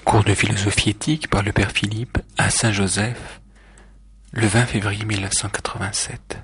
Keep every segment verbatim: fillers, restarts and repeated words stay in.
Cours de philosophie éthique par le père Philippe à Saint-Joseph, le vingt février mille neuf cent quatre-vingt-sept.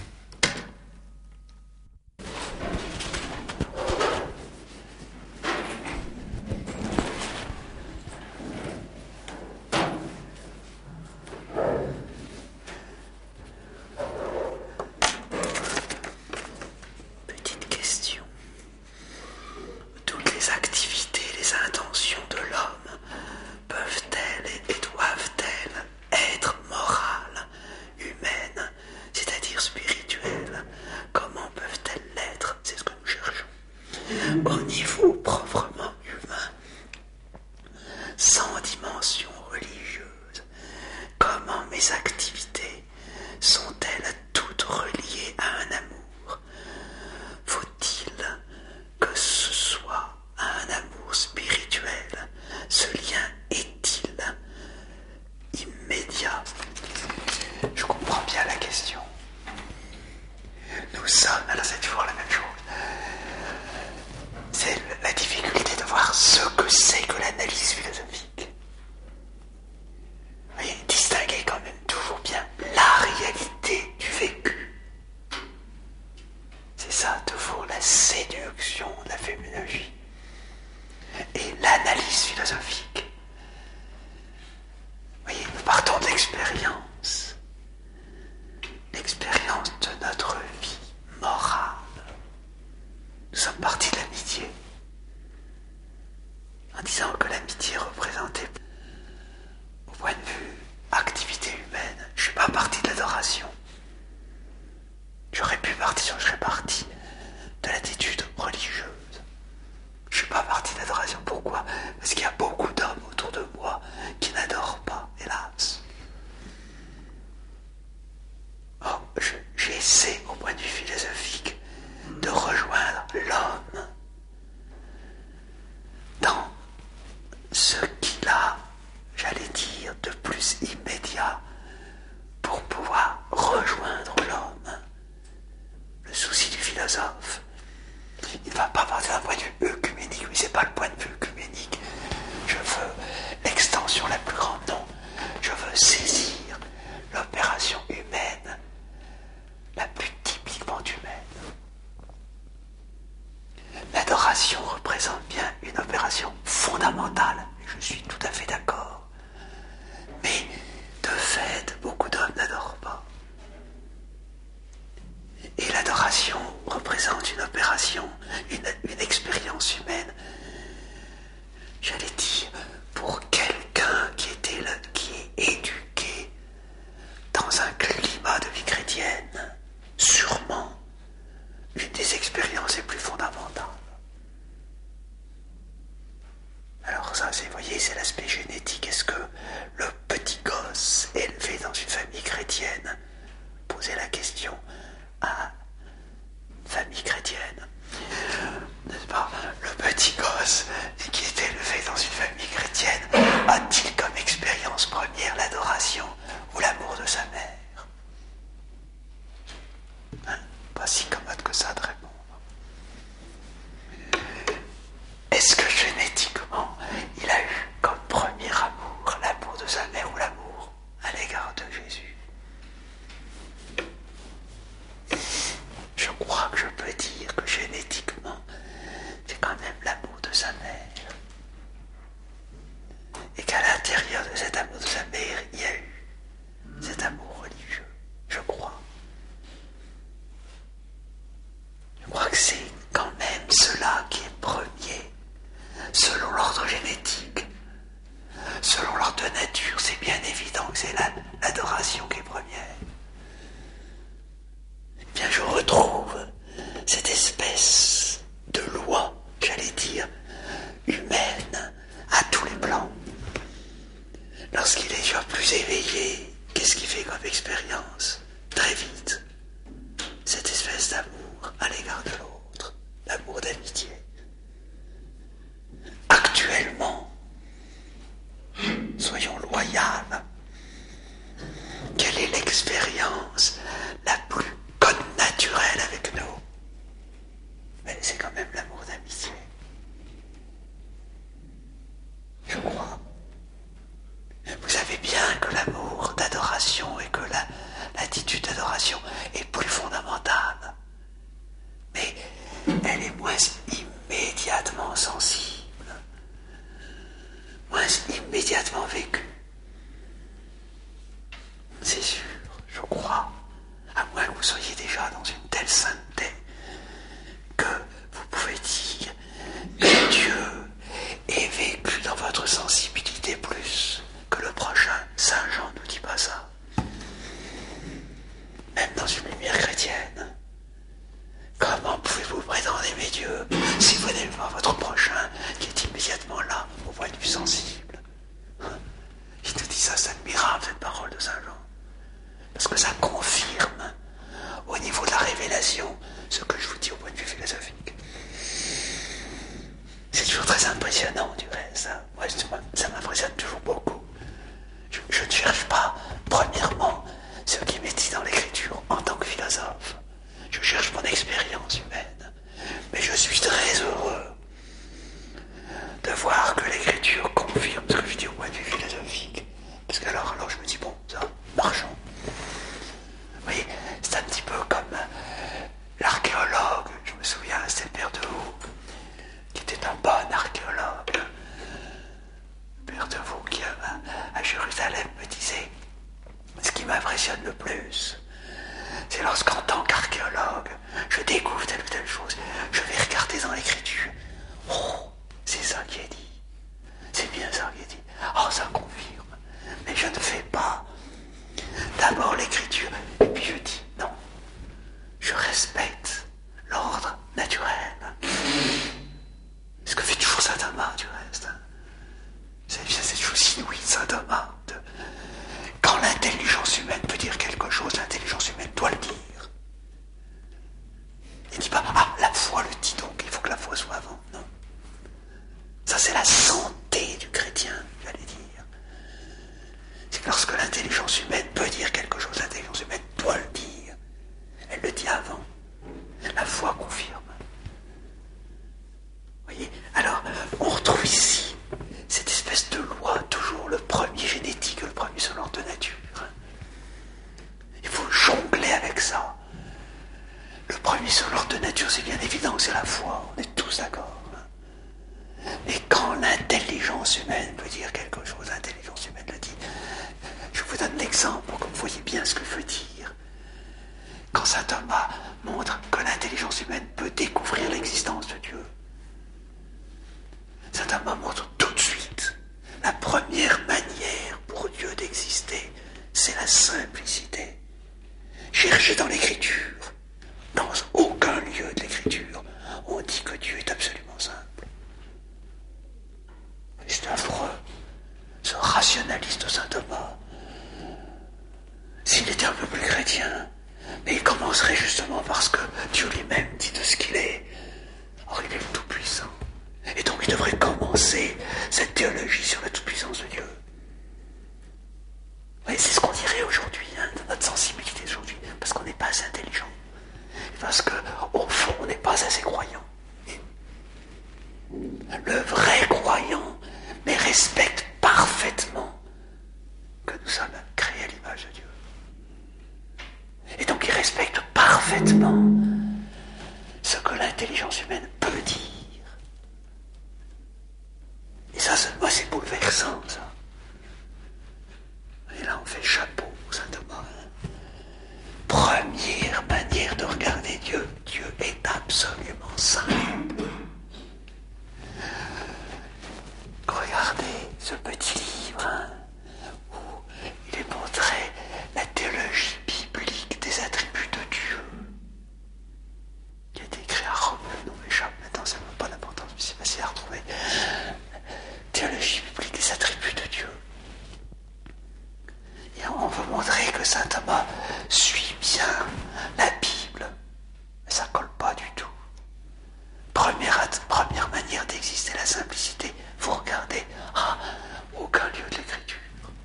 Petite question. Toutes les activités, les intentions de l'homme peuvent-elles et doivent-elles être morales, humaines, c'est-à-dire spirituelles? Comment peuvent-elles l'être? C'est ce que nous cherchons. Au niveau proprement humain, sans dimension religieuse, comment mes activités sont-elles toutes reliées à un amour? Faut-il que ce soit un amour spirituel? Ce lien est-il immédiat? Je comprends bien la question. Nous sommes, alors c'est toujours la même chose. C'est la difficulté de voir ce que c'est que l'analyse philosophique. Vous voyez, distinguer quand même toujours bien la réalité du vécu. C'est ça, toujours la séduction de la féminologie. Et l'analyse philosophique. Vous voyez, nous partons de l'expérience. L'expérience de notre vie morale. Nous sommes partis de l'amitié. En disant que l'amitié représentait, au point de vue activité humaine, je ne suis pas parti de l'adoration. J'aurais pu partir, je serais parti de l'attitude religieuse. Je ne suis pas parti de l'adoration. Pourquoi? Parce qu'il y a beaucoup d'hommes autour de moi qui n'adorent pas, hélas. Or, je, j'essaie, au point de vue philosophique, de rejoindre l'homme dans ce qu'il a, j'allais dire, de plus immédiat pour pouvoir rejoindre l'homme. Le souci du philosophe, il ne va pas partir d'un point de vue œcuménique, mais ce n'est pas le point de vue œcuménique. Je veux l'extension la plus grande, non. Je veux saisir l'opération humaine, la plus typiquement humaine. L'adoration représente bien une opération fondamentale, je suis tout à fait d'accord. Mais de fait, beaucoup d'hommes n'adorent pas. Et l'adoration représente une opération, une, une expérience humaine, j'allais dire, pour quelqu'un qui, était le, qui est éduqué dans un climat de vie chrétienne, sûrement une des expériences les plus fondamentales. Alors ça, c'est, vous voyez, c'est l'aspect général. aimer Dieu si vous n'aimez pas votre prochain qui est immédiatement là, au point de vue sensible. Il te dit ça, c'est admirable cette parole de Saint Jean. Parce que ça confirme au niveau de la révélation ce que je vous dis au point de vue philosophique. C'est toujours très impressionnant du reste. Ça, ouais, ça m'impressionne toujours beaucoup. Je, je ne cherche pas, premièrement, ce qui m'est dit dans l'écriture en tant que philosophe. Je cherche mon expérience humaine. Mais je suis très heureux de voir que l'écriture confirme ce que je dis au point de vue philosophique. Parce que alors, alors je me dis, bon, ça, marchons. Vous voyez, c'est un petit peu comme l'archéologue, je me souviens, c'était le père de Vaux, qui était un bon archéologue. Le père de Vaux qui, à, à Jérusalem, me disait, ce qui m'impressionne le plus, c'est lorsqu'en tant qu'archéologue, je découvre telle ou telle chose, je vais regarder dans l'écriture. Oh, c'est ça qui est dit. C'est bien ça qui est dit. Oh, ça confirme. Mais je ne fais pas d'abord l'écriture, et puis je dis non. Je respecte l'ordre naturel. Ce que fait toujours saint Thomas, du reste. C'est, c'est toujours inouï de saint Thomas. De... Quand l'intelligence humaine peut dire quelque chose, l'intelligence humaine doit le dire. Il ne dit pas, ah, la foi le dit donc, il faut que la foi soit avant. Non. Ça, c'est la santé du chrétien, j'allais dire. C'est que lorsque l'intelligence humaine peut dire quelque chose, l'intelligence humaine doit le dire. Elle le dit avant. La foi confirme. Vous voyez ? Alors, on retrouve ici cette espèce de loi, toujours le premier génétique, le premier selon l'ordre de nature. Il faut jongler avec ça. Le premier selon l'ordre de nature, c'est bien évident que c'est la foi, on est tous d'accord. Mais quand l'intelligence humaine peut dire quelque chose, l'intelligence humaine le dit. Je vous donne l'exemple pour que vous voyez bien ce que je veux dire. Quand saint Thomas montre que l'intelligence humaine peut découvrir l'existence de Dieu, saint Thomas montre tout de suite la première manière pour Dieu d'exister, c'est la simplicité. Cherchez dans l'écriture, dans aucun lieu de l'écriture, on dit que Dieu est absolument simple. C'est affreux, ce rationaliste de saint Thomas. S'il était un peu plus chrétien, mais il commencerait justement parce que Dieu lui-même dit de ce qu'il est. Or, il est le Tout-Puissant. Et donc, il devrait commencer cette théologie sur la toute-puissance de Dieu. Oui, c'est ce qu'on dirait aujourd'hui, hein, dans notre sensibilité d'aujourd'hui, parce qu'on n'est pas assez intelligent. Parce qu'au fond, on n'est pas assez croyant. Le vrai croyant, mais respecte parfaitement que nous sommes créés à l'image de Dieu. Et donc il respecte parfaitement ce que l'intelligence humaine peut dire. Et ça, moi, c'est bouleversant, ça. Et là, on fait chapeau, saint Thomas. Première manière de regarder Dieu. Dieu est absolument simple. Regardez ce petit livre, hein, où il est montré la théologie biblique des attributs de Dieu, qui a été écrit à Rome. Le nom m'échappe maintenant, ça n'a pas d'importance, mais c'est facile à retrouver. Théologie biblique des attributs de Dieu. Et on veut montrer que saint Thomas suit bien la Bible, mais ça colle pas du tout. Première, première manière d'exister, la simplicité. Vous regardez, ah, aucun lieu de l'écriture.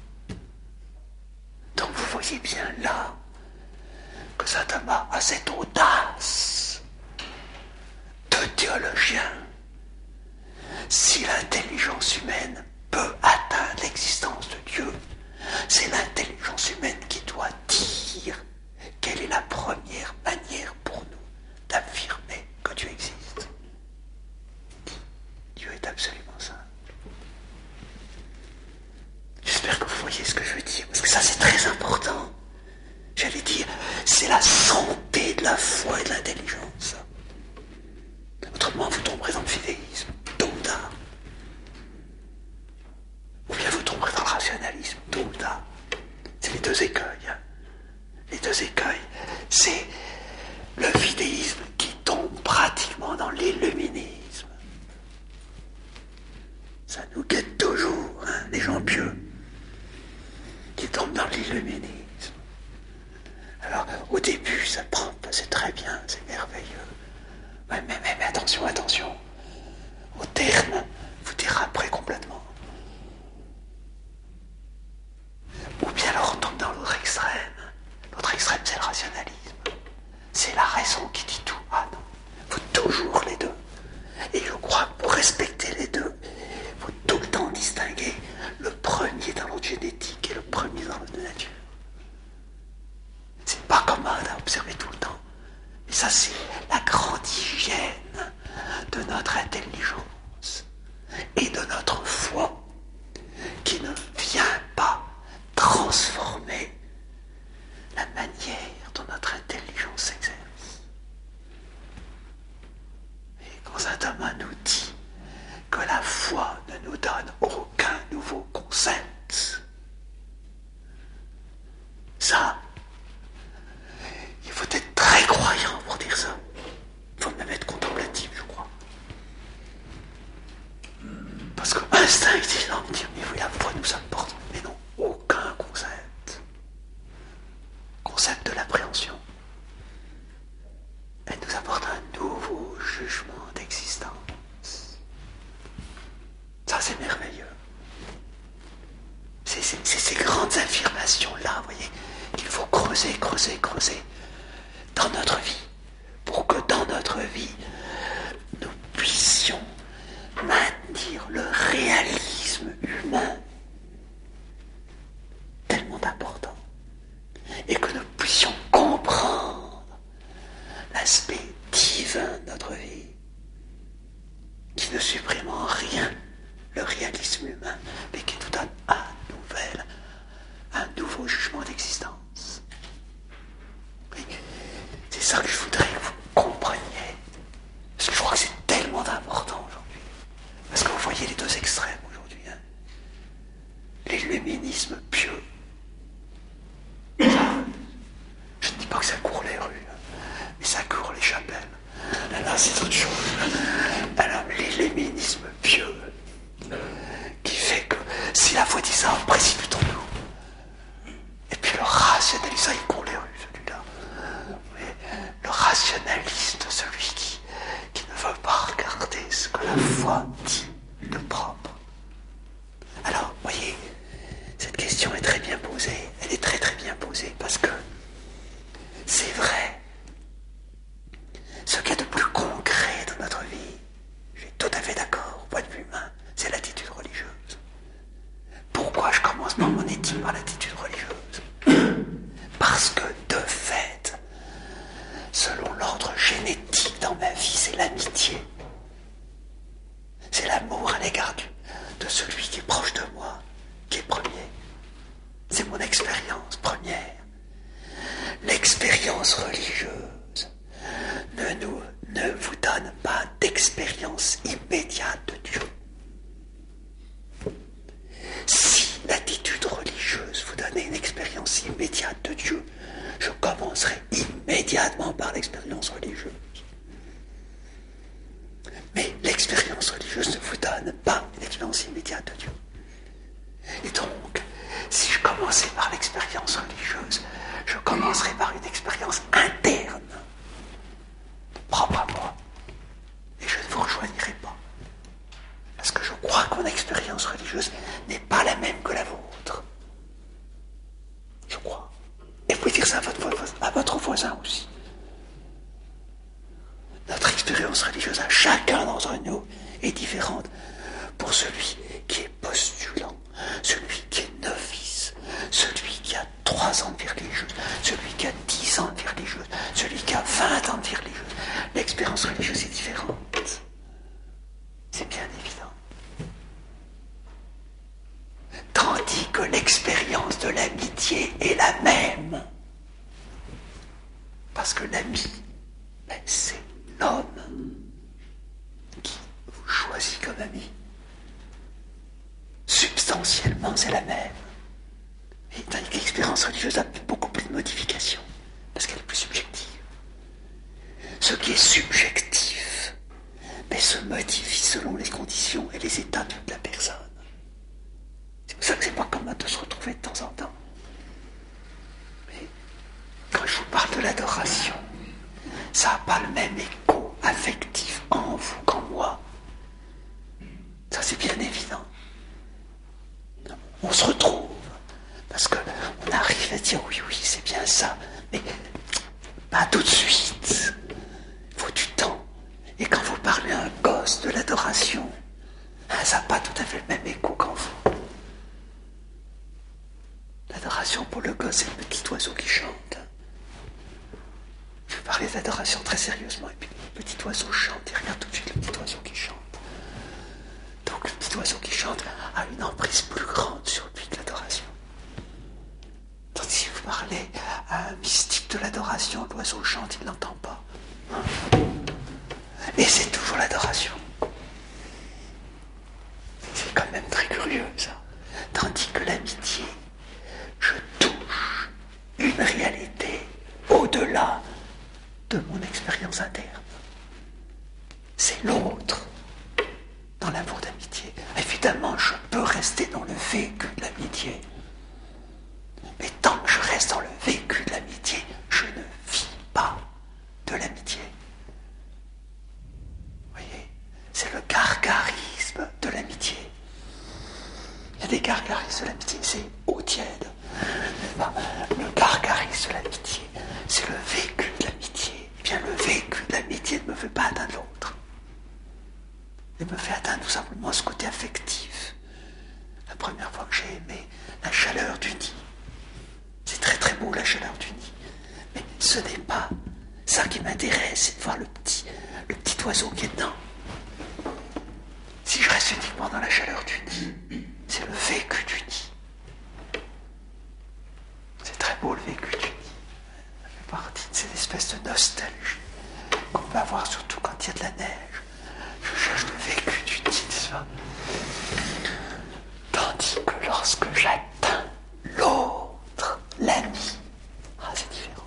Donc vous voyez bien là que saint Thomas a cette audace de théologien. Si l'intelligence humaine peut atteindre l'existence de Dieu, c'est l'intelligence humaine qui doit dire quelle est la première manière pour nous d'affirmer que Dieu existe. Dieu est absolument simple. J'espère que vous voyez ce que je veux dire, parce que ça c'est très important. J'allais dire, c'est la santé de la foi et de l'intelligence. Autrement, vous tomberez dans le fidéisme, tôt ou tard. Ou bien vous tomberez dans le rationalisme, tôt ou tard. C'est les deux écueils. Hein. Les deux écueils, c'est le fidéisme qui tombe pratiquement dans l'île la grande hygiène de notre intelligence et de notre foi qui ne vient pas transformer la manière dont notre intelligence s'exerce. Et quand saint Thomas nous dit que la foi ne nous donne aucun nouveau concept, ça, il faut être très croyant pour dire ça. Il faut même être contemplatif, je crois. Parce que instinctivement, me dire, mais oui, la foi nous apporte, mais non, aucun concept. Concept de l'appréhension. Elle nous apporte un nouveau jugement d'existence. Ça, c'est merveilleux. C'est, c'est, c'est ces grandes affirmations-là, vous voyez, qu'il faut creuser, creuser, creuser dans notre vie, pour que dans notre vie, nous puissions maintenir le réalisme humain tellement important, et que nous puissions comprendre l'aspect divin de notre vie, qui ne supprime en rien le réalisme humain, mais qui nous donne un nouvel, un nouveau jugement d'existence. Et c'est ça que je voudrais que vous compreniez, parce que je crois que c'est tellement important aujourd'hui, parce que vous voyez les deux extrêmes aujourd'hui, hein. L'illuminisme pieux, ça, je ne dis pas que ça court les rues, hein, mais ça court les chapelles. Là, c'est autre chose. Alors, l'illuminisme pieux, qui fait que si la foi dit ça, précipitons-nous. Et puis le rationaliste, ça il court les rues, celui-là. Mais le rationaliste, celui qui, qui ne veut pas regarder ce que la foi dit de propre. Alors, voyez, cette question est très bien posée. Elle est très très bien posée parce que c'est vrai. Ce qu'il y a de plus concret dans notre vie, je suis tout à fait d'accord, au point de vue humain, c'est l'attitude religieuse. Pourquoi je commence par mon éthique, par l'attitude religieuse? Parce que, de fait, selon l'ordre génétique dans ma vie, c'est l'amitié. C'est l'amour à l'égard de celui qui est proche de moi, qui est premier. C'est mon expérience première. L'expérience religieuse ne, nous, ne vous donne pas d'expérience immédiate de Dieu. Si l'attitude religieuse vous donnait une expérience immédiate de Dieu, je commencerai immédiatement par l'expérience religieuse. Mais l'expérience religieuse ne vous donne pas une expérience immédiate de Dieu. Et donc, si je commençais par l'expérience religieuse, je commencerai par une expérience interne, propre à moi. Et je ne vous rejoindrai pas. Parce que je crois que mon expérience religieuse n'est pas la même que la vôtre. Je crois. Et vous pouvez dire ça à votre, à votre voisin aussi. Notre expérience religieuse à chacun d'entre nous est différente. Pour celui qui est postulant, celui qui est novice, celui qui a trois ans de vie religieuse, celui qui a dix ans de vie religieuse, celui qui a vingt ans de vie religieuse, l'expérience religieuse est différente. C'est bien évident. Tandis que l'expérience de l'amitié est la même. Parce que l'ami, ben, c'est l'homme qui vous choisit comme ami. Substantiellement, c'est la même. Et tandis que l'expérience religieuse a beaucoup plus de modifications, parce qu'elle est plus subjective. Ce qui est subjectif, mais se modifie selon les conditions et les états de la personne. C'est pour ça que c'est pas commun de se retrouver de temps en temps. Mais quand je vous parle de l'adoration, ça n'a pas le même écho affectif en vous qu'en moi. Ça, c'est bien évident. On se retrouve, parce qu'on arrive à dire oui, oui, c'est bien ça, mais pas tout de suite. Il faut du temps. Et quand vous parlez à un gosse de l'adoration, hein, ça n'a pas tout à fait le même écho qu'en vous. L'adoration pour le gosse, c'est le petit oiseau qui chante. Je vais parler d'adoration très sérieusement. quasiment. Et puis le petit oiseau chante, et regarde tout de suite le petit oiseau qui chante. Donc le petit oiseau qui chante a une emprise plus grande sur lui que l'adoration. Tandis que si vous parlez à un mystique de l'adoration, l'oiseau chante, il ne l'entend pas. Et c'est toujours l'adoration. C'est quand même très curieux ça. Tandis que l'amitié, je touche une réalité au-delà de mon expérience interne. C'est l'autre dans l'amour d'amitié. Évidemment, je peux rester dans le vécu de l'amitié. Mais tant que je reste dans le vécu de l'amitié, je ne vis pas de l'amitié. Vous voyez, c'est le gargarisme de l'amitié. Il y a des gargarismes de l'amitié, c'est eau tiède. Le gargarisme de l'amitié, c'est le vécu de l'amitié. Eh bien, le vécu de l'amitié ne me fait pas atteindre l'autre. Il me fait atteindre tout simplement ce côté affectif. La première fois que j'ai aimé la chaleur du nid. C'est très très beau la chaleur du nid. Mais ce n'est pas ça qui m'intéresse, c'est de voir le petit, le petit oiseau qui est dedans. Si je reste uniquement dans la chaleur du nid, c'est le vécu du nid. C'est très beau le vécu du nid. Ça fait partie de cette espèce de nostalgie qu'on peut avoir surtout quand il y a de la neige. Je cherche le vécu du nid, n'est-ce pas? Tandis que lorsque j'atteins l'autre, l'ami, ah, c'est différent.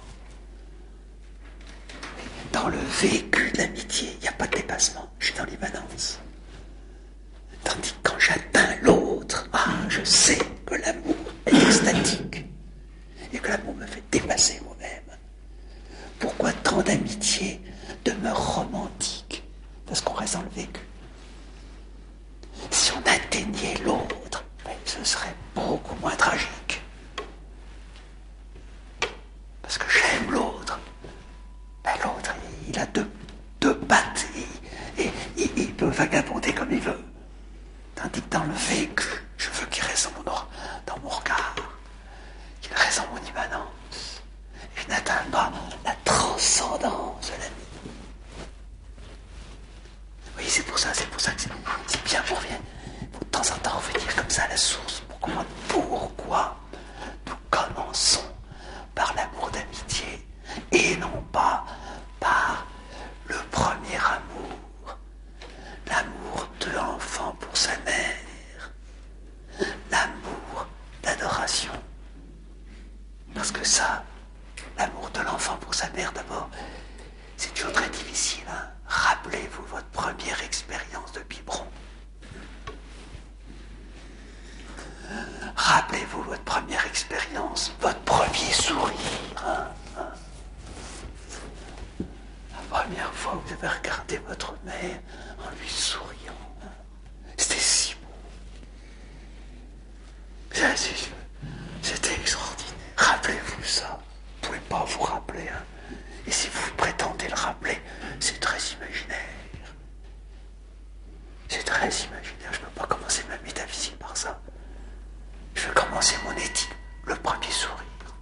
Dans le vécu de l'amitié, il n'y a pas de dépassement. Je suis dans l'immanence. Tandis que quand j'atteins l'autre, ah, je sais que l'amour est extatique et que l'amour me fait dépasser moi-même. Pourquoi tant d'amitié demeure romantique? Parce qu'on reste dans le vécu. Si on atteignait l'autre, ben, ce serait beaucoup moins tragique. Parce que j'aime l'autre. Ben, l'autre, il a deux, deux pattes et, et, et il peut vagabonder comme il veut. Tandis que dans le vécu, je veux qu'il reste dans mon, or, dans mon regard, qu'il reste dans mon immanence. Et je n'atteins pas la transcendance de l'ami. Oui, c'est pour ça, c'est pour ça que c'est, c'est bien pour bien. De temps en temps, revenir comme ça à la source pour comprendre pourquoi nous commençons par l'amour d'amitié et non pas par le premier amour, l'amour de l'enfant pour sa mère, l'amour d'adoration. Parce que ça, l'amour de l'enfant pour sa mère d'abord, c'est toujours très difficile. Hein. Rappelez-vous votre première expérience de biberon. Rappelez-vous votre première expérience, votre premier sourire. Hein, hein. La première fois que vous avez regardé votre mère en lui souriant. Hein. C'était si beau. C'était extraordinaire. Rappelez-vous ça. Vous ne pouvez pas vous rappeler. Hein. Et si vous prétendez le rappeler, c'est très imaginaire. C'est très imaginaire. Je ne peux pas commencer ma métaphysique par ça. Je vais commencer mon éthique, le premier sourire.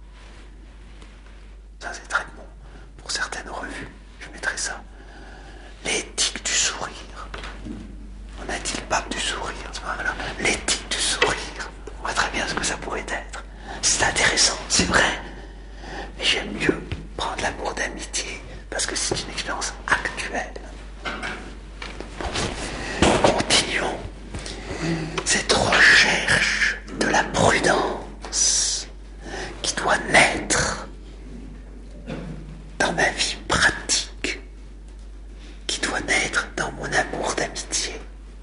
Ça, c'est très bon. Pour certaines revues, je mettrai ça. L'éthique du sourire. On a dit le pape du sourire. Voilà. L'éthique du sourire. On voit très bien ce que ça pourrait être. C'est intéressant, c'est vrai. Mais j'aime mieux prendre l'amour d'amitié parce que c'est une expérience actuelle. Bon, continuons. Cette recherche de la prudence qui doit naître dans ma vie pratique, qui doit naître dans mon amour d'amitié.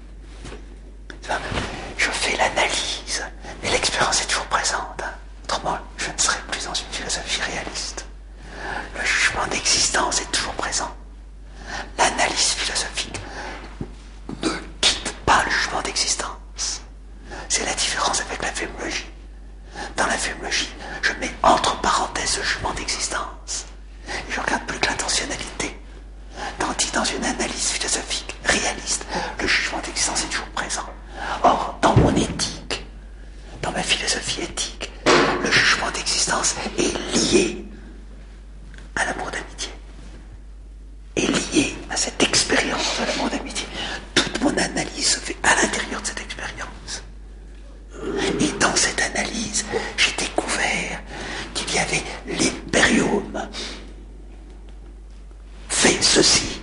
Je fais l'analyse, mais l'expérience est toujours présente. Hein. Autrement, je ne serai plus dans une philosophie réaliste. Le jugement d'existence est toujours présent. L'analyse philosophique ne quitte pas le jugement d'existence. C'est la différence avec la fémologie. Dans la fémologie, je mets entre parenthèses ce jugement d'existence. Et je regarde plus que l'intentionnalité. Tandis que dans une analyse philosophique réaliste, le jugement d'existence est toujours présent. Or, dans mon éthique, dans ma philosophie éthique, le jugement d'existence est lié à l'amour d'amitié. Est lié cette expérience de l'amour d'amitié. Toute mon analyse se fait à l'intérieur de cette expérience. Et dans cette analyse, j'ai découvert qu'il y avait l'impérium. Fait ceci.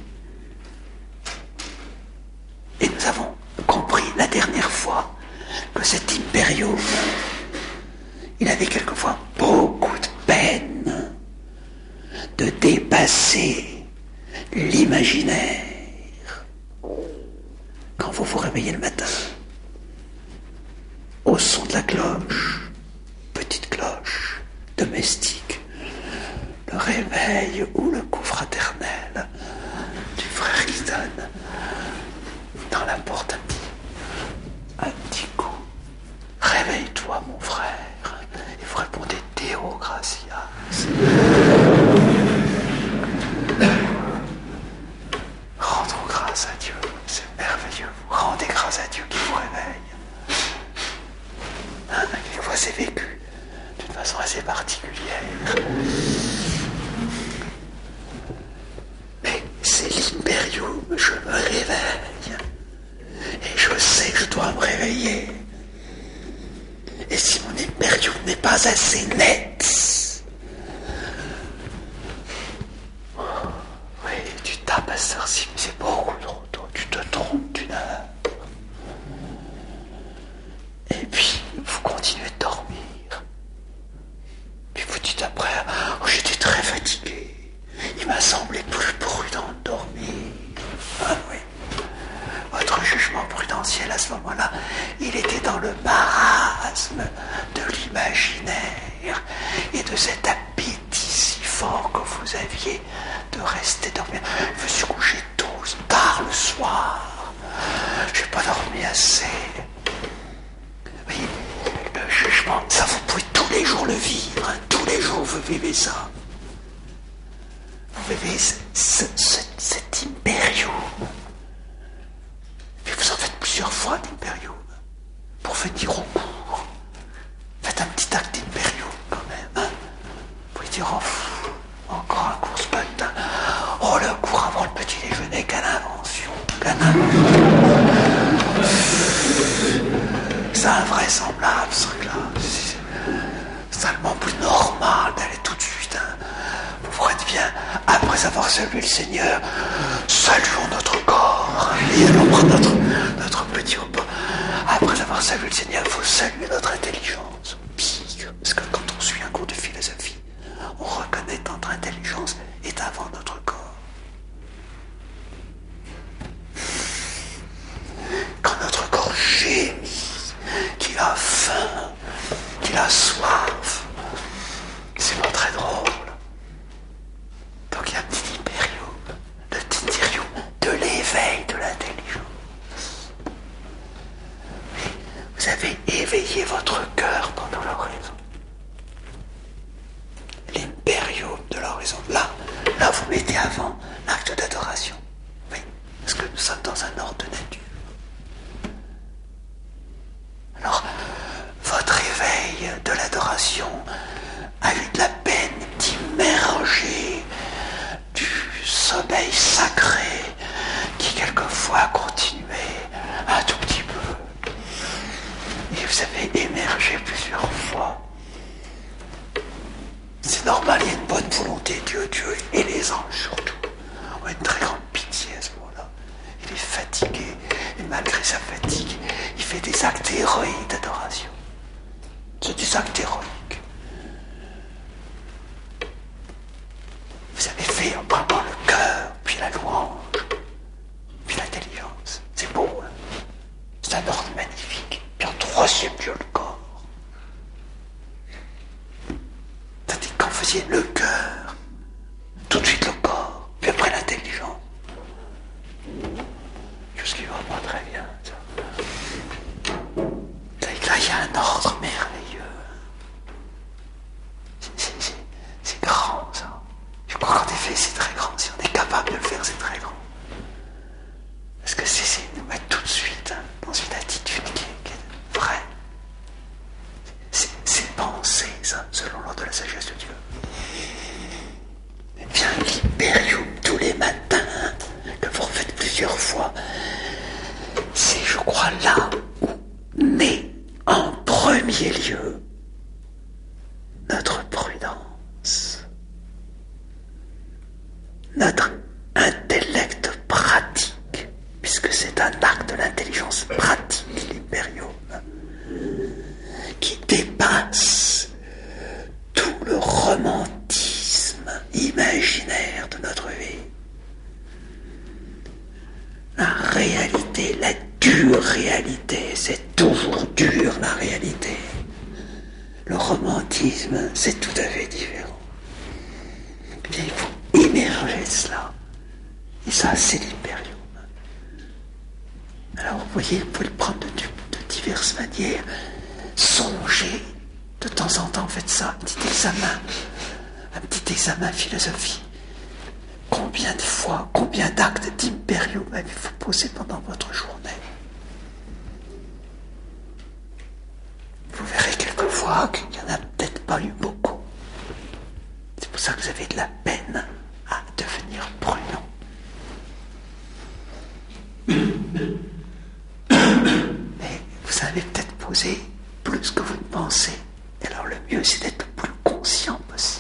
Et nous avons compris la dernière fois que cet impérium, il avait quelquefois beaucoup de peine de dépasser l'imaginaire. Quand vous vous réveillez le matin, au son de la cloche, petite cloche domestique, le réveil ou le coup fraternel du frère qui donne dans la porte un petit, un petit coup. Réveille-toi mon frère. Et vous répondez Deo gratias. Rendons grâce à Dieu. C'est merveilleux. Vous rendez grâce à Dieu qui vous réveille. Hein, quelquefois c'est vécu d'une façon assez particulière. Mais c'est l'impérium, je me réveille. Et je sais que je dois me réveiller. Et si mon impérium n'est pas assez net, oui, tu tapes à cette heure-ci, mais c'est beaucoup trop tôt, tu te trompes d'une heure. Et puis, vous continuez de dormir. Puis vous dites après, oh, j'étais très fatigué. Il m'a semblé plus prudent de dormir. Ah oui. Votre jugement prudentiel à ce moment-là, il était dans le marasme de l'imaginaire et de cet appétit si fort que vous aviez de rester dormir. Je me suis couché tôt, tard le soir. Je n'ai pas dormi assez. Oui, le jugement, ça vous pouvez tous les jours le vivre. Hein, tous les jours vous vivez ça. Vous vivez ce, ce, ce, cet impérium. Et vous en faites plusieurs fois d'impérium pour venir au cours. Faites un petit acte d'impérium quand même. Hein. Vous pouvez dire, oh, encore un cours ce matin. Oh, le cours avant le petit déjeuner, quelle invention. Quelle invention. C'est invraisemblable ce truc-là. C'est tellement plus normal d'aller tout de suite. Hein. Vous ferez bien, après avoir salué le Seigneur, saluons notre corps. Et allons prendre notre, notre petit repas. Après avoir salué le Seigneur, il faut saluer notre intelligence. Parce que quand on suit un cours de philosophie, on reconnaît que notre intelligence est avant notre corps. Quand notre corps gémit, qu'il a faim, qu'il a soif, c'est pas très drôle. Donc il y a un petit impérium, le petit impérium de l'éveil de l'intelligence. Et vous avez éveillé votre cœur pendant l'oraison. L'impérium de l'oraison. Là, là vous mettez avant l'acte d'adoration. Oui, parce que nous sommes dans un ordre de nature. Alors, votre éveil de l'adoration a eu de la peine d'immerger du sommeil sacré qui quelquefois continuait un tout petit peu. Et vous avez émergé plusieurs fois. C'est normal, il y a une bonne volonté. Dieu, Dieu et les anges surtout ont une très grande pitié à ce moment-là. Il est fatigué et malgré sa fatigue, il fait des actes héroïques d'adoration. C'est des actes héroïques. Vous avez fait vraiment le cœur, puis la louange, puis l'intelligence. C'est beau, hein? C'est un ordre magnifique. Puis en troisième lieu, le corps. C'est-à-dire quand vous faisiez le cœur, tout de suite le corps, puis après l'intelligence. Qu'est-ce qui va pas très bien, ça? Là, il y a un ordre merveilleux. C'est, c'est, c'est grand, ça. Je crois qu'en effet, c'est très grand. Si on est capable de le faire, c'est très grand. Parce que c'est, c'est nous mettre tout de suite hein, dans une attitude qui est, qui est vraie. C'est, c'est penser, ça, selon l'ordre de la sagesse de Dieu. Vient l'impérium tous les matins que plusieurs fois. C'est, je crois, là où naît en premier lieu notre prudence, notre intellect pratique, puisque c'est un acte de l'intelligence pratique, l'impérium, qui dépasse tout le romantisme imaginaire de notre vie. La réalité, la dure réalité, c'est toujours dur la réalité. Le romantisme, c'est tout à fait différent. Eh bien, il faut immerger cela. Et ça, c'est l'impérium. Alors, vous voyez, vous pouvez le prendre de, de diverses manières. Songez, de temps en temps, faites ça, un petit examen, un petit examen philosophie. Combien de fois, combien d'actes d'impérium avez-vous posé pendant votre journée? Vous verrez quelquefois qu'il n'y en a peut-être pas eu beaucoup. C'est pour ça que vous avez de la peine à devenir prudent. Mais vous avez peut-être posé plus que vous ne pensez. Et alors le mieux, c'est d'être le plus conscient possible.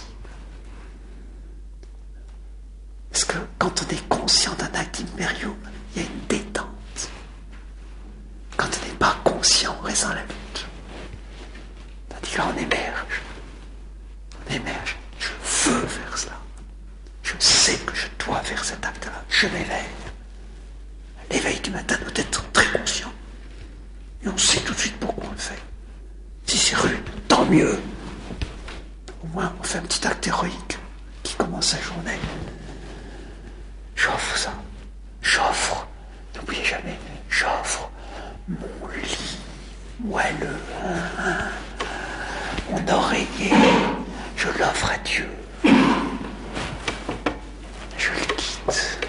Parce que quand on est conscient d'un acte impérium, il y a une détente. Quand on n'est pas conscient, on reste dans la lutte. Tandis que là, on émerge. On émerge. Je veux faire cela. Je sais que je dois faire cet acte-là. Je m'éveille. L'éveil du matin doit être très conscient. Et on sait tout de suite pourquoi on le fait. Si c'est rude, tant mieux. Au moins, on fait un petit acte héroïque qui commence sa journée. J'offre ça. J'offre. N'oubliez jamais, j'offre mon lit moelleux, hein, mon oreiller. Je l'offre à Dieu. Je le quitte.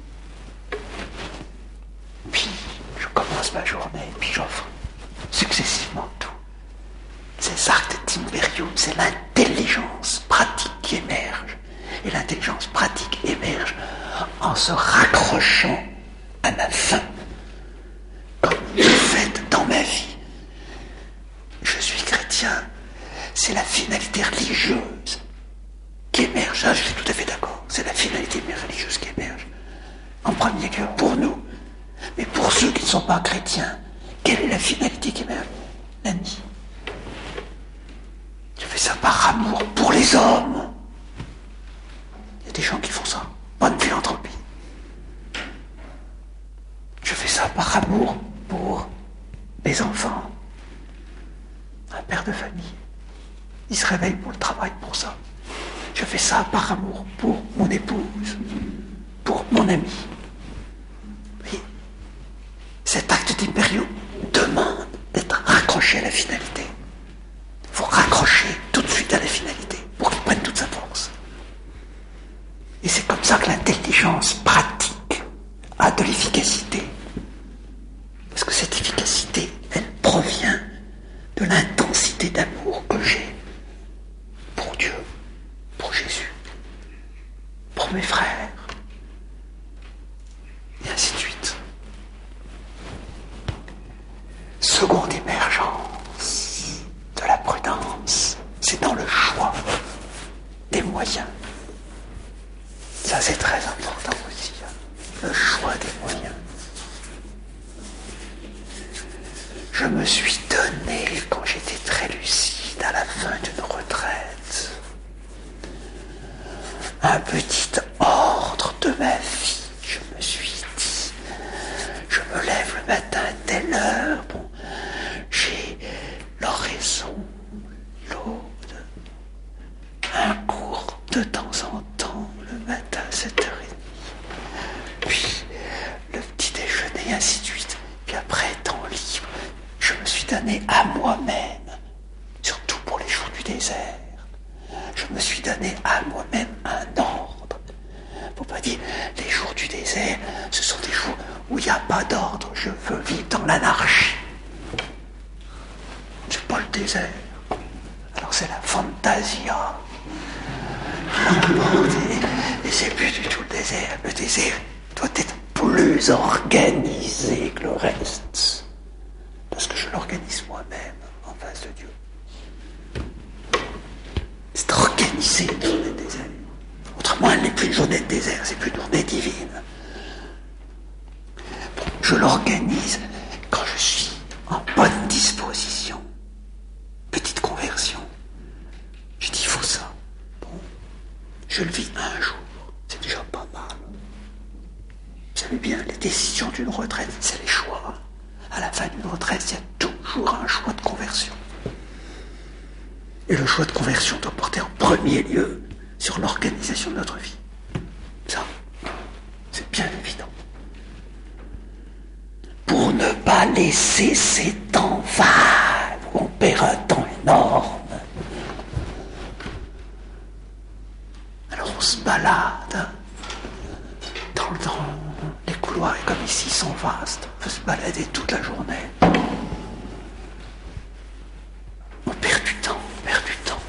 Puis, je commence ma journée, puis j'offre successivement tout. Ces actes d'impérium, c'est l'intelligence pratique qui émerge. Et l'intelligence pratique émerge en se raccrochant à ma fin. Comme le fait dans ma vie. Je suis chrétien. C'est la finalité religieuse qui émerge. Ah, je suis tout à fait d'accord. C'est la finalité religieuse qui émerge. En premier lieu, pour nous. Mais pour ceux qui ne sont pas chrétiens, quelle est la finalité qui émerge? L'ami. Je fais ça par amour pour les hommes. Il y a des gens qui font ça. Bonne philanthropie. Je fais ça par amour pour mes enfants. Un père de famille. Il se réveille pour le travail pour ça. Je fais ça par amour pour mon épouse, pour mon ami. Oui. Cet acte d'impérium demande d'être raccroché à la finalité. Il faut raccrocher tout de suite à la finalité pour qu'il prenne toute sa force. Et c'est comme ça que l'intelligence pratique a de l'efficacité. Parce que cette efficacité, elle provient de l'intensité d'amour que j'ai pour Dieu, pour Jésus, pour mes frères, et ainsi de suite. Seconde émergence de la prudence, c'est dans le choix des moyens. Ça, c'est très important aussi, hein, le choix des moyens. Je me suis donné, quand j'étais très lucide, à la fin d'une retraite, un petit ordre de ma vie. Je me suis dit, je me lève le matin à telle heure, bon, j'ai l'oraison, l'aude, un cours de temps en temps, le matin à sept heures trente, puis le petit déjeuner, ainsi de suite, puis après, temps libre. Je me suis donné à moi-même, surtout pour les jours du désert. Je me suis donné à moi-même un ordre. Faut pas dire, les jours du désert, ce sont des jours où il n'y a pas d'ordre. Je veux vivre dans l'anarchie. C'est pas le désert. Alors c'est la fantasia. Et c'est plus du tout le désert. Le désert doit être plus plus organisé que le reste. Parce que je l'organise moi-même en face de Dieu. C'est organisé une journée de désert. Autrement, elle n'est plus une journée de désert, c'est plus une journée divine. Bon, je l'organise quand je suis en bonne disposition. Petite conversion. Je dis, il faut ça. Bon, je le vis un jour. C'est déjà pas mal. Vous savez bien, les décisions d'une retraite, c'est les choix. À la fin d'une retraite, il y a toujours un choix de conversion. Et le choix de conversion doit porter en premier lieu sur l'organisation de notre vie. Ça, c'est bien évident. Pour ne pas laisser ces temps vagues où on perd un temps énorme. Alors on se balade dans, dans les couloirs, et comme ici ils sont vastes, on peut se balader toute la journée. On perd du temps, on perd du temps.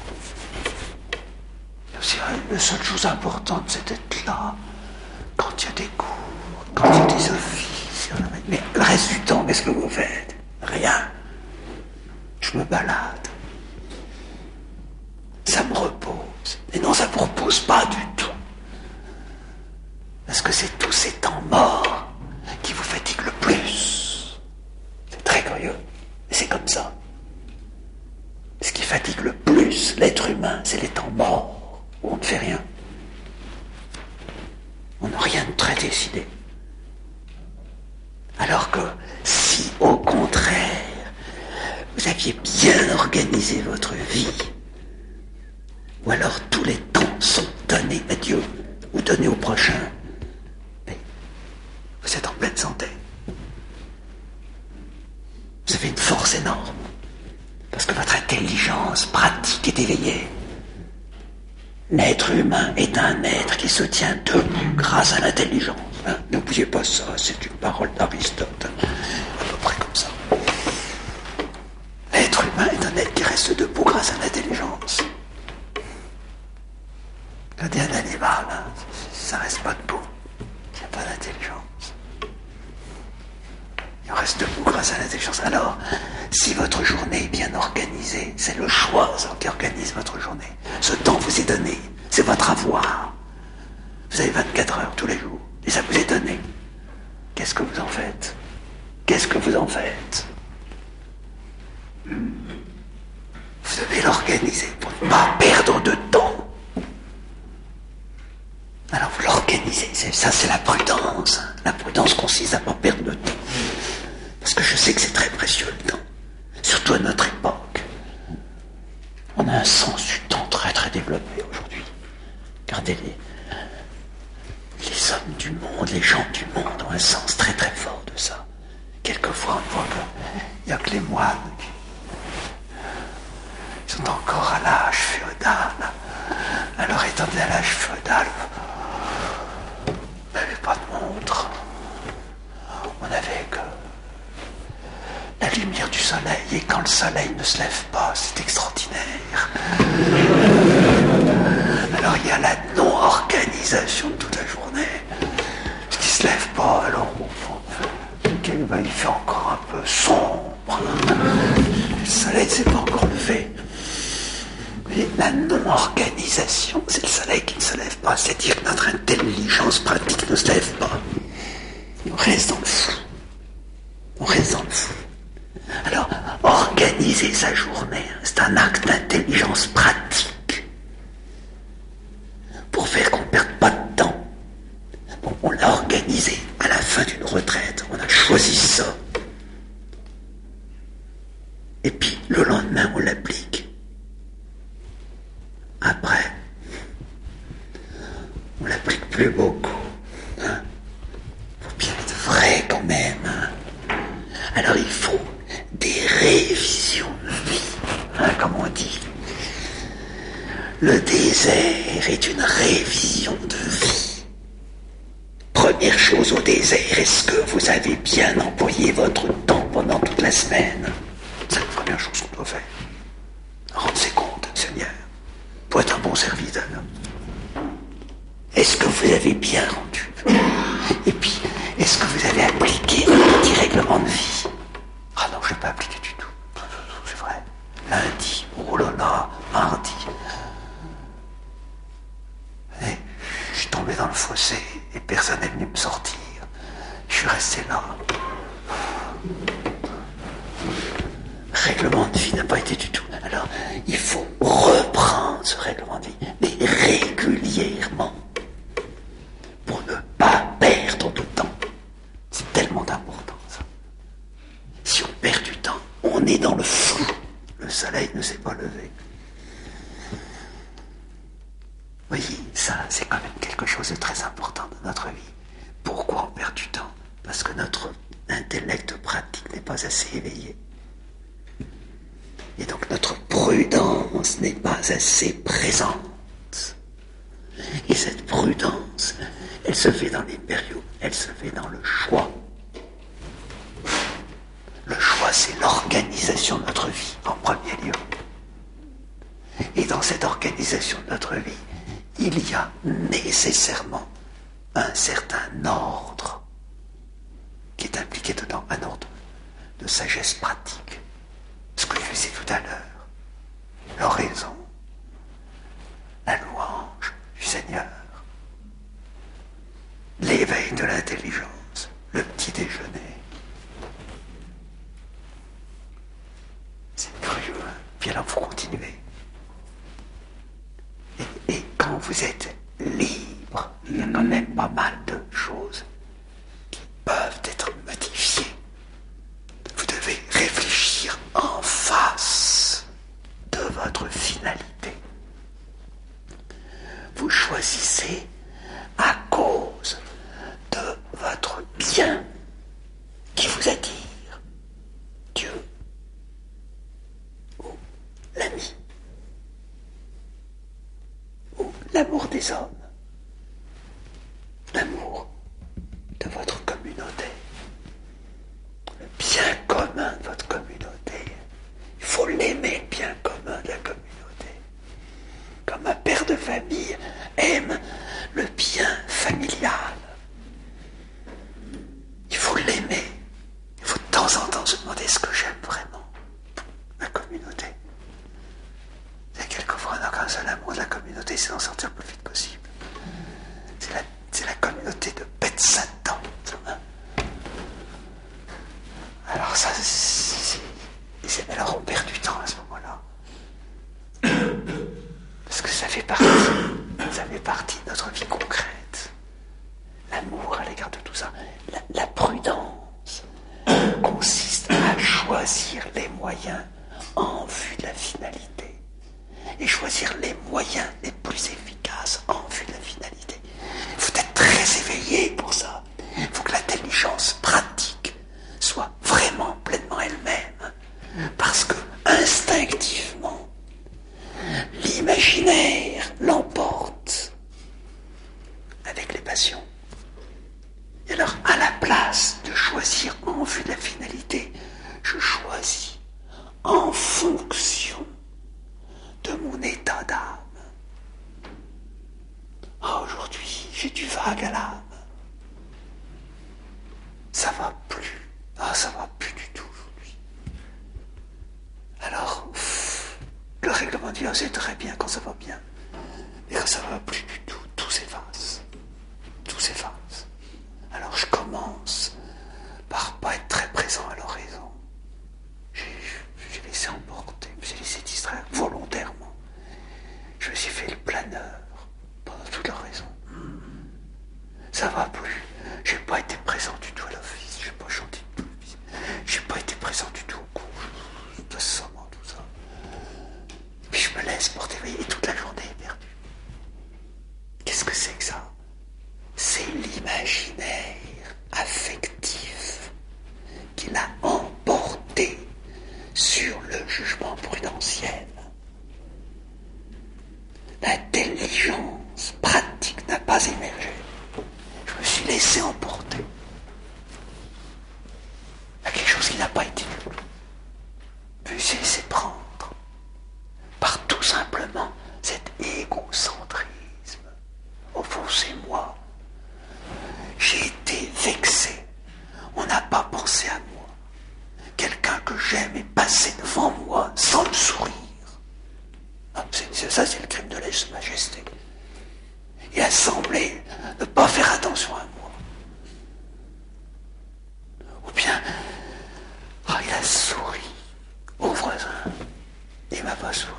Et aussi, la seule chose importante, c'est d'être là quand il y a des cours, quand il y a des offices. Mais le reste du temps, qu'est-ce que vous faites? Rien. Je me balade. Ça me repose. Et non, ça ne me repose pas du tout. Parce que c'est tous ces temps morts qui vous fatiguent le plus. C'est très curieux, mais c'est comme ça. Ce qui fatigue le plus l'être humain, c'est les temps morts, où on ne fait rien. On n'a rien de très décidé. Alors que si, au contraire, vous aviez bien organisé votre vie, ou alors tous les temps sont donnés à Dieu, ou donnés au prochain, mais vous êtes en pleine santé. Vous avez une force énorme. Parce que votre intelligence pratique est éveillée. L'être humain est un être qui se tient debout grâce à l'intelligence. Hein? N'oubliez pas ça, c'est une parole d'Aristote. À peu près comme ça. L'être humain est un être qui reste debout grâce à l'intelligence. Regardez un animal, hein? Ça reste pas debout. Il n'y a pas d'intelligence. Il reste debout grâce à l'intelligence. Alors, si votre journée est bien organisée, c'est le choix qui organise votre journée. Ce temps vous est donné, c'est votre avoir. Vous avez vingt-quatre heures tous les jours, et ça vous est donné. Qu'est-ce que vous en faites? Qu'est-ce que vous en faites? Vous devez l'organiser pour ne pas perdre de temps. Alors vous l'organisez, ça c'est la prudence. La prudence consiste à ne pas perdre de temps. Parce que je sais que c'est très précieux le temps. Surtout à notre époque. On a un sens du temps très très développé aujourd'hui. Regardez les, les hommes du monde, les gens du monde ont un sens très très fort de ça. Quelquefois on voit qu'il n'y a que les moines qui ils sont encore à l'âge féodal. Alors étant donné à l'âge féodal, on n'avait pas de montre. On n'avait que la lumière du soleil, et quand le soleil ne se lève pas, c'est extraordinaire. Alors il y a la non-organisation de toute la journée. Ce qui ne se lève pas, alors bon, ben, il fait encore un peu sombre. Le soleil ne s'est pas encore levé. Mais la non-organisation, c'est le soleil qui ne se lève pas. C'est-à-dire que notre intelligence pratique ne se lève pas. On reste dans le flou. On reste dans le flou. Alors, organiser sa journée, c'est un acte d'intelligence pratique pour faire qu'on ne perde pas de temps. Bon, on l'a organisé à la fin d'une retraite, on a choisi ça. Et puis, le lendemain, on l'applique. Après, on l'applique plus beaucoup. Hein? Faut bien être vrai quand même. Hein? Alors, il faut des révisions de vie, hein, comme on dit. Le désert est une révision de vie. Première chose au désert, est-ce que vous avez bien employé votre temps pendant toute la semaine? C'est la première chose qu'on doit faire. Rendez compte, Seigneur, pour être un bon serviteur. Est-ce que vous avez bien rendu? Et puis, est-ce que vous avez appliqué un petit règlement de vie? Ah non, je n'ai pas appliqué du tout. C'est vrai. Lundi, oh là là, mardi. Et je suis tombé dans le fossé et personne n'est venu me sortir. Je suis resté là. Règlement de vie n'a pas été du tout. Alors, il faut reprendre ce règlement de vie, mais régulièrement, pour ne pas perdre de temps. C'est tellement important, ça. Si on perd du temps, on est dans le flou. Le soleil ne s'est pas levé. Vous voyez, ça, c'est quand même quelque chose de très important dans notre vie. Pourquoi on perd du temps? Parce que notre intellect pratique n'est pas assez éveillé. Et donc notre prudence n'est pas assez présente. Et cette prudence, elle se fait dans les périodes, elle se fait dans le choix. Le choix, c'est l'organisation de notre vie, en premier lieu. Et dans cette organisation de notre vie, il y a nécessairement un certain ordre qui est impliqué dedans, un ordre de sagesse pratique. Ce que je disais tout à l'heure, l'oraison, la louange du Seigneur, l'éveil de l'intelligence, le petit déjeuner. C'est curieux, hein? Puis alors vous continuez. Et, et quand vous êtes libre, il y a quand même pas mal de choses qui peuvent être modifiées. Vous devez réfléchir en face de votre finalité. Vous choisissez à cause de votre bien qui vous attire, Dieu ou l'ami ou l'amour des hommes, l'amour de votre communauté. Le bien commun de votre communauté. Il faut l'aimer, le bien commun de la communauté. Comme un père de famille aime le bien familial. Il faut l'aimer. Il faut de temps en temps se demander ce que j'aime vraiment. Ma communauté. C'est quelquefois on n'a qu'un seul amour de la communauté, c'est d'en sortir le plus vite possible. C'est la, c'est la communauté de bêtes Satan. Hein? Alors ça, c'est, c'est, alors on perd du temps à ce moment-là. Parce que ça fait partie, ça fait partie de notre vie concrète. L'amour à l'égard de tout ça. La, la prudence consiste à choisir les moyens en vue de la finalité. Et choisir les moyens les plus efficaces en vue de la finalité. Il faut être très éveillé pour ça. Il faut que l'intelligence pratique soit vraiment pleinement elle-même. Parce que, instinctivement, l'imaginaire l'emporte avec les passions. Et alors, à la place de choisir en vue de la finalité, je choisis en fonction de mon état d'âme. Ah, aujourd'hui, j'ai du vague à l'âme. Ça va plus. Ah, ça va plus du tout aujourd'hui. Alors, pff, le règlement de vie, c'est très bien quand ça va bien. Mais quand ça va plus du tout, tout s'efface. Tout s'efface. Alors je commence par pas être très présent à l'oraison. J'ai, j'ai laissé emporter, je me suis laissé distraire volontairement. Je me suis fait le planeur pendant toute l'oraison. Ça va plus. J'ai pas été présent du tout à l'office. J'ai pas chanté du tout à l'office. J'ai pas été présent du tout au cours. De sommet, tout ça. Puis je me laisse porter. Et toute la journée est perdue. Qu'est-ce que c'est que ça? C'est l'imaginaire affectif qui l'a emporté sur le jugement prudentiel. L'intelligence pratique n'a pas émergé. Je me suis laissé emporter à quelque chose qui n'a pas été du tout. Je me suis laissé prendre par tout simplement cet égocentrisme. Au fond, c'est moi. J'ai été vexé passer devant moi sans me sourire. Ah, c'est, c'est, ça, c'est le crime de lèse-majesté. Il a semblé ne pas faire attention à moi. Ou bien, ah, il a souri au voisin. Il m'a pas souri.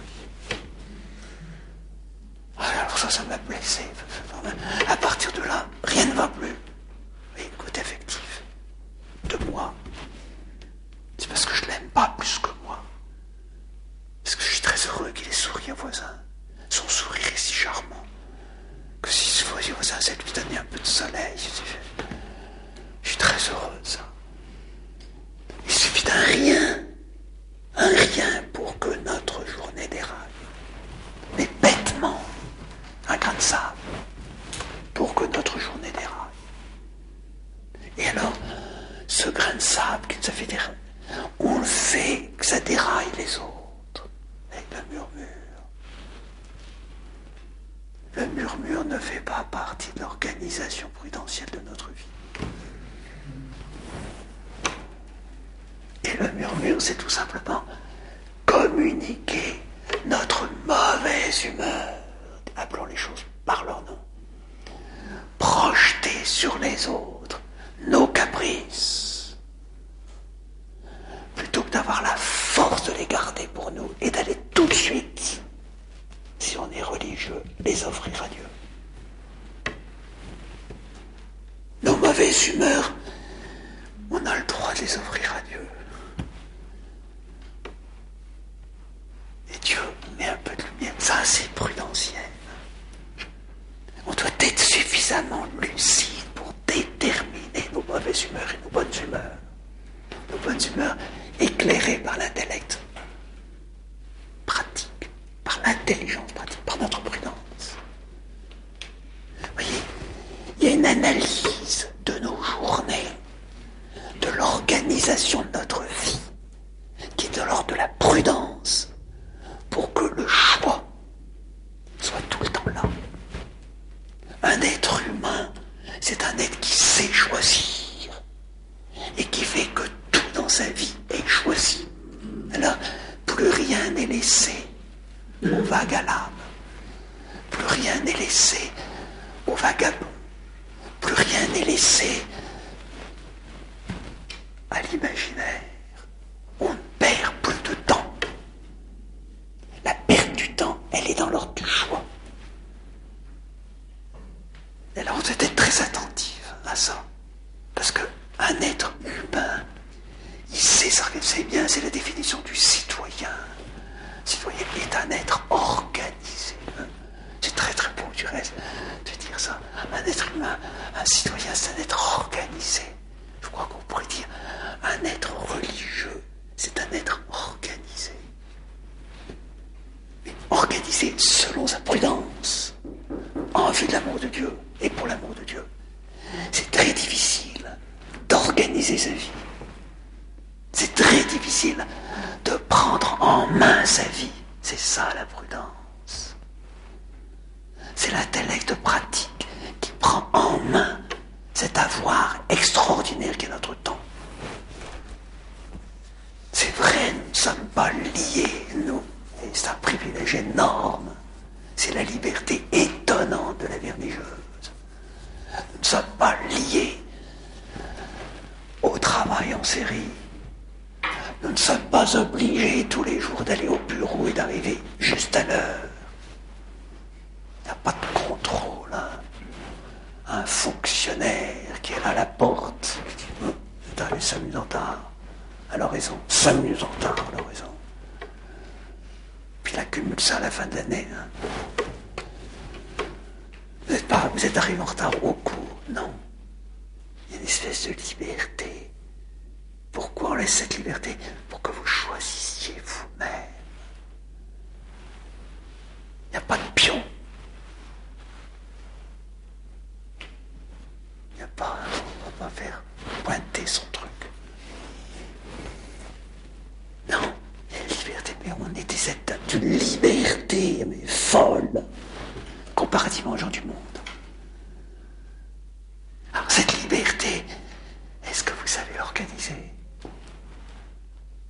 Ah, alors ça, ça m'a blessé. À partir de là, rien ne va plus. Et le côté affectif de moi, c'est parce que je l'aime pas plus que moi. Parce que je suis très heureux qu'il ait souri au voisin. Son sourire est si charmant que si ce voisin, ça lui donnait un peu de soleil. Je suis très heureux de ça. Il suffit d'un rien, un rien pour que notre journée déraille. Mais bêtement, un grain de sable pour que notre journée déraille. Et alors, ce grain de sable qui nous a fait dérailler, on le fait que ça déraille les autres avec le murmure. Le murmure ne fait pas partie de l'organisation prudentielle de notre vie. Et le murmure, c'est tout simplement communiquer notre mauvaise humeur, appelons les choses par leur nom, projeter sur les autres nos caprices, plutôt que d'avoir la force de les garder pour nous et d'aller tout de suite, si on est religieux, les offrir à Dieu. Nos mauvaises humeurs, on a le droit de les offrir à Dieu. Et Dieu met un peu de lumière. Ça, c'est prudentiel. On doit être suffisamment lucide pour déterminer nos mauvaises humeurs et nos bonnes humeurs. Nos bonnes humeurs éclairées par l'intellect pratique, par l'intelligence pratique, par notre prudence. Vous voyez, il y a une analyse de nos journées, de l'organisation de notre vie, qui est de l'ordre de la prudence, pour que le choix soit tout le temps là. Un être humain, c'est un être qui sait choisir et qui fait que tout dans sa vie est choisi. Alors, plus rien n'est laissé au vague à l'âme, plus rien n'est laissé au vagabond, plus rien n'est laissé à l'imaginaire. On ne perd plus de temps. La perte du temps, elle est dans l'ordre du choix. Et là, on doit être très attentif à ça. Parce qu'un être humain, il sait s'organiser bien, c'est la définition du citoyen. Le citoyen est un être organisé. C'est très très beau du reste de dire ça. Un être humain, un citoyen, c'est un être organisé. Je crois qu'on pourrait dire un être religieux, c'est un être organisé. Mais organisé selon sa prudence, en vue de l'amour de Dieu et pour l'amour de Dieu. C'est très difficile d'organiser sa vie. C'est très difficile de prendre en main sa vie. C'est ça la prudence. C'est l'intellect pratique qui prend en main cet avoir extraordinaire qu'est notre temps. C'est vrai, nous ne sommes pas liés, nous. Et c'est un privilège énorme. C'est la liberté étonnante de la vie religieuse. Nous ne sommes pas liés au travail en série. Nous ne sommes pas obligés tous les jours d'aller au bureau et d'arriver juste à l'heure. Il n'y a pas de contrôle. Hein. Un fonctionnaire qui est là à la porte, qui dit oh, c'est arrivé cinq minutes en retard, à l'horizon, cinq minutes en retard à l'horizon. Puis il accumule ça à la fin de l'année. Hein. Vous êtes pas, vous êtes arrivé en retard au cours. Non. Il y a une espèce de liberté. Pourquoi on laisse cette liberté? Pour que vous choisissiez vous-même. Il n'y a pas de pion. Il n'y a pas, on ne va pas faire pointer son truc. Non, il y a une liberté, mais on était cette d'une liberté, mais folle, comparativement aux gens du monde. Alors cette liberté, est-ce que vous savez l'organiser?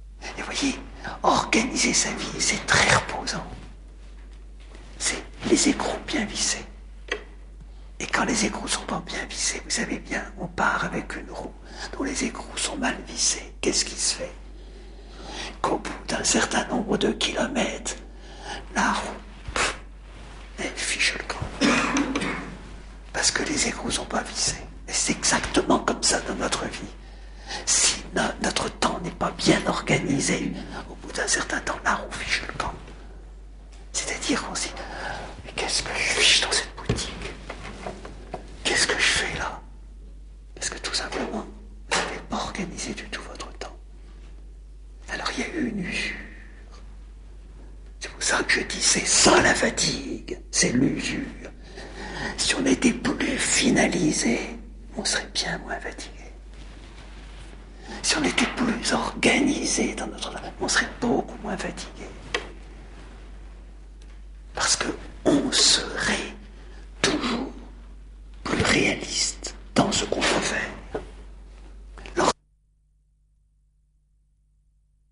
organiser sa vie, c'est très reposant. C'est les écrous bien vissés. Et quand les écrous sont pas bien vissés, vous savez bien, on part avec une roue dont les écrous sont mal vissés. Qu'est-ce qui se fait? Qu'au bout d'un certain nombre de kilomètres, la roue, pff, elle fiche le camp. Parce que les écrous sont pas vissés. Et c'est exactement comme ça dans notre vie. Si no- notre temps n'est pas bien organisé, au bout d'un certain temps, la roue fiche le camp. C'est-à-dire qu'on se dit, mais qu'est-ce que je fiche dans cette boutique? Qu'est-ce que je fais là? Parce que tout simplement, vous n'avez pas organisé du tout votre temps. Alors il y a eu une usure. C'est pour ça que je dis, c'est ça la fatigue, c'est l'usure. Si on était plus finalisé, on serait bien moins fatigué. Si on était plus organisé dans notre travail, on serait beaucoup moins fatigué.